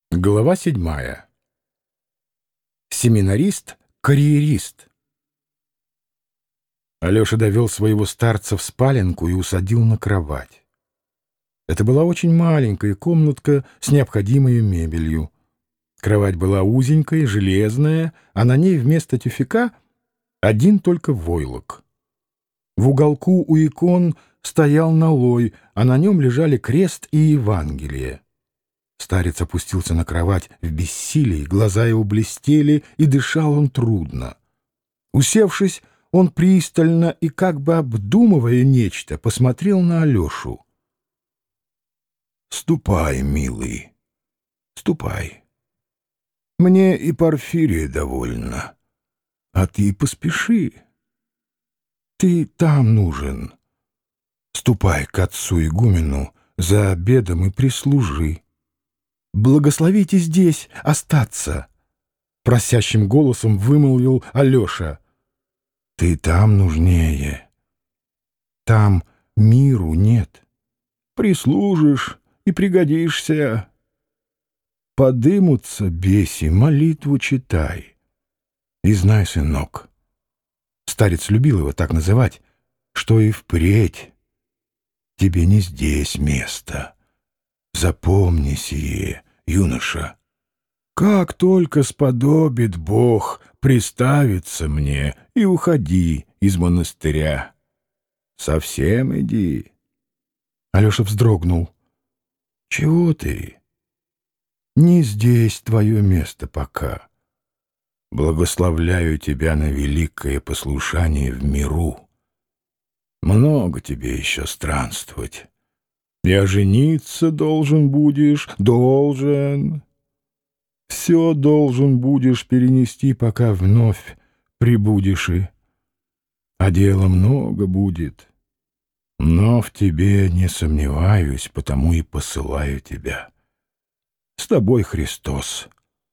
Глава 7. Семинарист-карьерист. Алеша довел своего старца в спаленку и усадил на кровать. Это была очень маленькая комнатка с необходимой мебелью. Кровать была узенькая, железная, а на ней вместо тюфяка один только войлок. В уголку у икон стоял налой, а на нем лежали крест и Евангелие. Старец опустился на кровать в бессилии, глаза его блестели, и дышал он трудно. Усевшись, он пристально и как бы обдумывая нечто, посмотрел на Алешу. «Ступай, милый, ступай. Мне и Порфирия довольно, а ты поспеши. Ты там нужен. Ступай к отцу игумену за обедом и прислужи. «Благословите здесь остаться!» — просящим голосом вымолвил Алеша. «Ты там нужнее. Там миру нет. Прислужишь и пригодишься. Подымутся беси, молитву читай. И знай, сынок, старец любил его так называть, что и впредь тебе не здесь место. Запомни сие, юноша. Как только сподобит Бог приставиться мне, и уходи из монастыря. Совсем иди». Алеша вздрогнул. «Чего ты? Не здесь твое место пока. Благословляю тебя на великое послушание в миру. Много тебе еще странствовать. Я жениться должен будешь, должен. Все должен будешь перенести, пока вновь прибудешь и... А дела много будет. Но в тебе не сомневаюсь, потому и посылаю тебя. С тобой Христос.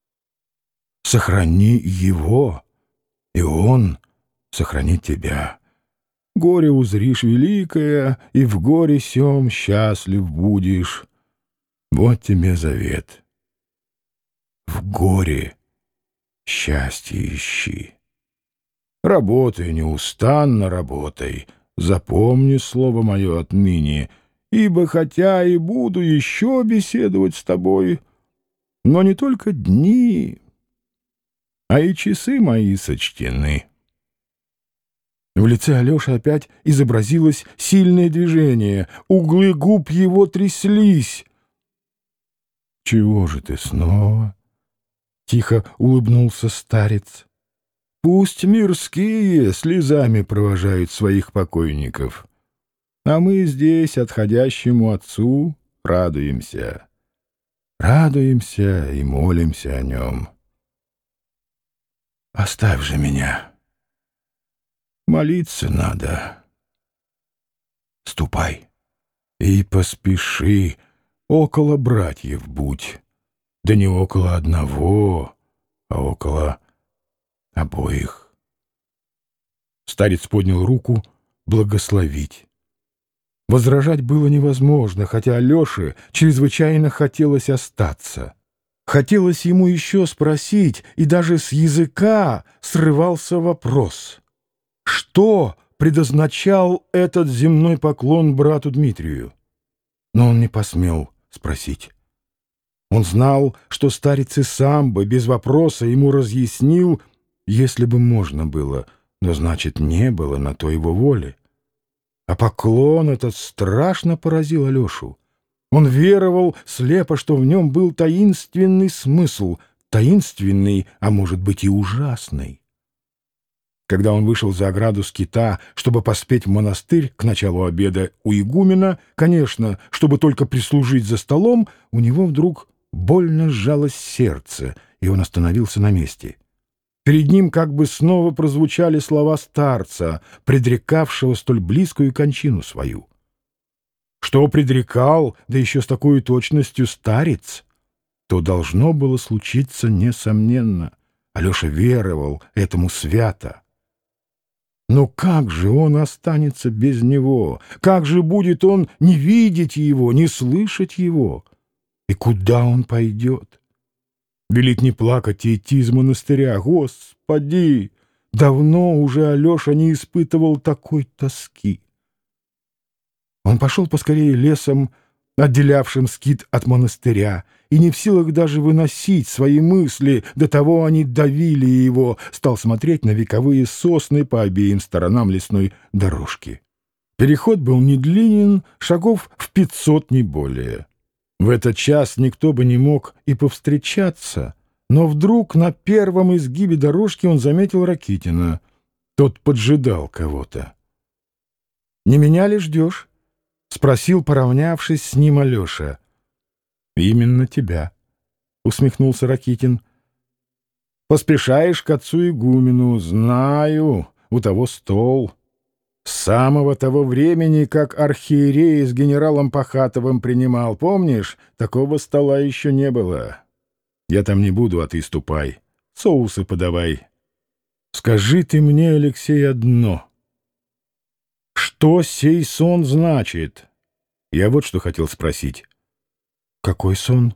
Сохрани Его, и Он сохранит тебя. Горе узришь великое, и в горе сем счастлив будешь. Вот тебе завет. В горе счастье ищи. Работай неустанно, работай. Запомни слово мое отныне, ибо хотя и буду еще беседовать с тобой, но не только дни, а и часы мои сочтены». В лице Алеши опять изобразилось сильное движение. Углы губ его тряслись. «Чего же ты снова?» — тихо улыбнулся старец. «Пусть мирские слезами провожают своих покойников, а мы здесь отходящему отцу радуемся. Радуемся и молимся о нем. Оставь же меня. Молиться надо. Ступай и поспеши, около братьев будь, да не около одного, а около обоих». Старец поднял руку благословить. Возражать было невозможно, хотя Алёше чрезвычайно хотелось остаться. Хотелось ему еще спросить, и даже с языка срывался вопрос. Что предозначал этот земной поклон брату Дмитрию? Но он не посмел спросить. Он знал, что старец и сам бы без вопроса ему разъяснил, если бы можно было, но, значит, не было на то его воли. А поклон этот страшно поразил Алешу. Он веровал слепо, что в нем был таинственный смысл, таинственный, а может быть и ужасный. Когда он вышел за ограду скита, чтобы поспеть в монастырь к началу обеда у игумена, конечно, чтобы только прислужить за столом, у него вдруг больно сжалось сердце, и он остановился на месте. Перед ним как бы снова прозвучали слова старца, предрекавшего столь близкую кончину свою. Что предрекал, да еще с такой точностью старец, то должно было случиться несомненно. Алеша веровал этому свято. Но как же он останется без него? Как же будет он не видеть его, не слышать его? И куда он пойдет? Велит не плакать и идти из монастыря. Господи! Давно уже Алеша не испытывал такой тоски. Он пошел поскорее лесом, отделявшим скит от монастыря, и не в силах даже выносить свои мысли, до того они давили его, стал смотреть на вековые сосны по обеим сторонам лесной дорожки. Переход был не длинен, шагов в 500 не более. В этот час никто бы не мог и повстречаться, но вдруг на первом изгибе дорожки он заметил Ракитина. Тот поджидал кого-то. «Не меня ли ждешь?» — спросил, поравнявшись с ним Алеша. «Именно тебя», — усмехнулся Ракитин. «Поспешаешь к отцу игумену, знаю, у того стол. С самого того времени, как архиерей с генералом Пахатовым принимал, помнишь, такого стола еще не было. Я там не буду, а ты ступай. Соусы подавай. Скажи ты мне, Алексей, одно. Что сей сон значит? Я вот что хотел спросить». «Какой сон?»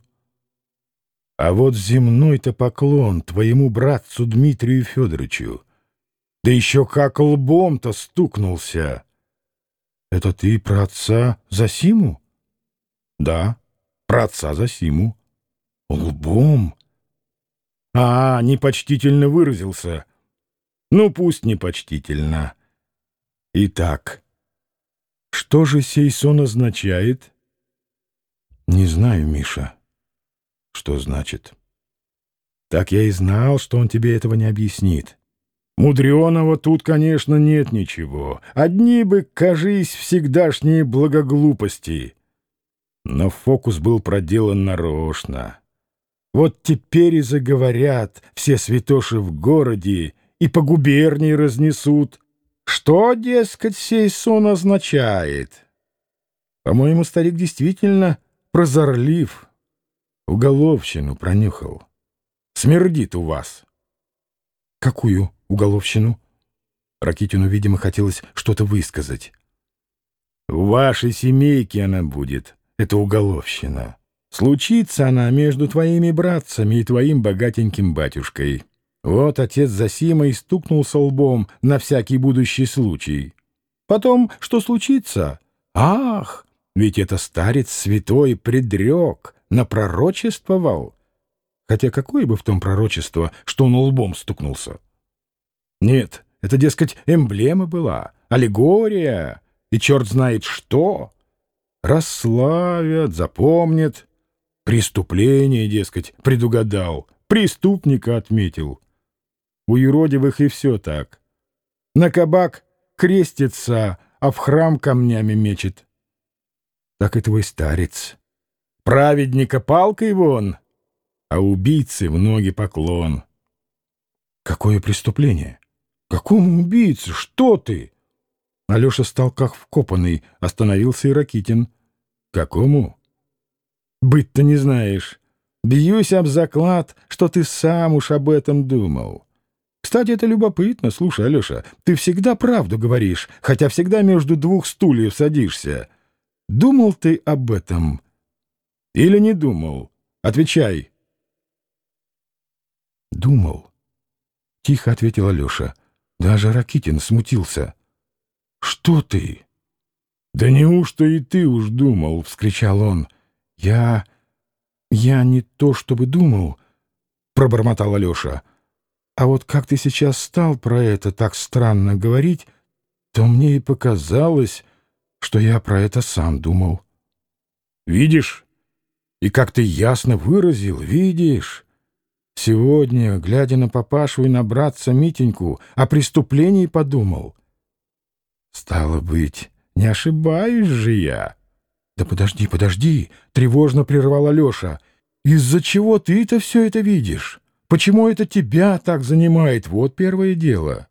«А вот земной-то поклон твоему братцу Дмитрию Федоровичу. Да еще как лбом-то стукнулся!» «Это ты про отца Зосиму?» «Да, про отца Зосиму». «Лбом?» Непочтительно выразился. Ну, пусть непочтительно. Итак, что же сей сон означает?» «Не знаю, Миша». «Что значит?» «Так я и знал, что он тебе этого не объяснит. Мудреного тут, конечно, нет ничего. Одни бы, кажись, всегдашние благоглупости. Но фокус был проделан нарочно. Вот теперь и заговорят все святоши в городе и по губернии разнесут. Что, дескать, сей сон означает? По-моему, старик действительно прозорлив. Уголовщину пронюхал. Смердит у вас». «Какую уголовщину?» Ракитину, видимо, хотелось что-то высказать. «В вашей семейке она будет, это уголовщина. Случится она между твоими братцами и твоим богатеньким батюшкой. Вот отец Зосима и стукнулся лбом на всякий будущий случай. Потом что случится? Ах, ведь это старец святой предрек, напророчествовал. Хотя какое бы в том пророчество, что он лбом стукнулся? Нет, это, дескать, эмблема была, аллегория, и черт знает что. Расславят, запомнят. Преступление, дескать, предугадал, преступника отметил. У юродивых и все так. На кабак крестится, а в храм камнями мечет. Так и твой старец. Праведника палкой вон, а убийце в ноги поклон. Какое преступление? Какому убийце? Что ты? Алеша стал как вкопанный, остановился и Ракитин. Какому? Быть-то не знаешь. Бьюсь об заклад, что ты сам уж об этом думал. Кстати, это любопытно. Слушай, Алеша, ты всегда правду говоришь, хотя всегда между двух стульев садишься. Думал ты об этом? Или не думал? Отвечай. Думал. Тихо ответил Алеша. Даже Ракитин смутился. Что ты? Да неужто и ты уж думал? Вскричал он. Я не то чтобы думал, пробормотал Алеша. А вот как ты сейчас стал про это так странно говорить, то мне и показалось, что я про это сам думал. Видишь? И как ты ясно выразил, видишь? Сегодня, глядя на папашу и на братца Митеньку, о преступлении подумал. Стало быть, не ошибаюсь же я. Да подожди, подожди, тревожно прервал Алеша. Из-за чего ты-то все это видишь? Почему это тебя так занимает? Вот первое дело.